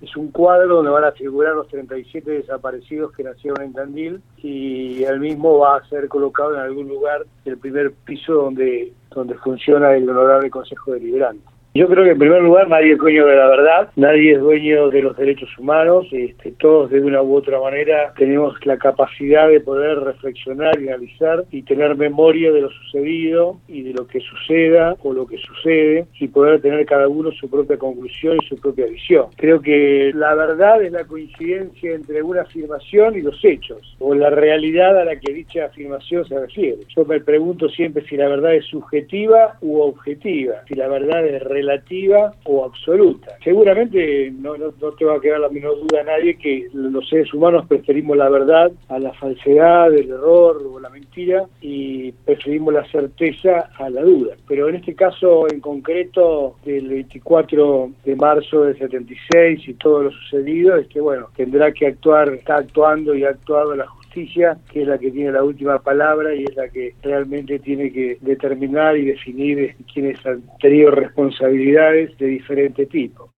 es un cuadro donde van a figurar los 37 desaparecidos que nacieron en Tandil, y él mismo va a ser colocado en algún lugar del primer piso donde funciona el Honorable Consejo Deliberante. Yo creo que en primer lugar nadie es dueño de la verdad, nadie es dueño de los derechos humanos, todos de una u otra manera tenemos la capacidad de poder reflexionar y analizar y tener memoria de lo sucedido y de lo que suceda o lo que sucede, y poder tener cada uno su propia conclusión y su propia visión. Creo que la verdad es la coincidencia entre una afirmación y los hechos, o la realidad a la que dicha afirmación se refiere. Yo me pregunto siempre si la verdad es subjetiva u objetiva, si la verdad es relativa o absoluta. Seguramente no te va a quedar la menor duda a nadie que los seres humanos preferimos la verdad a la falsedad, el error o la mentira, y preferimos la certeza a la duda. Pero en este caso en concreto del 24 de marzo del 76 y todo lo sucedido, tendrá que actuar, está actuando y ha actuado la justicia, que es la que tiene la última palabra y es la que realmente tiene que determinar y definir quiénes han tenido responsabilidades de diferente tipo.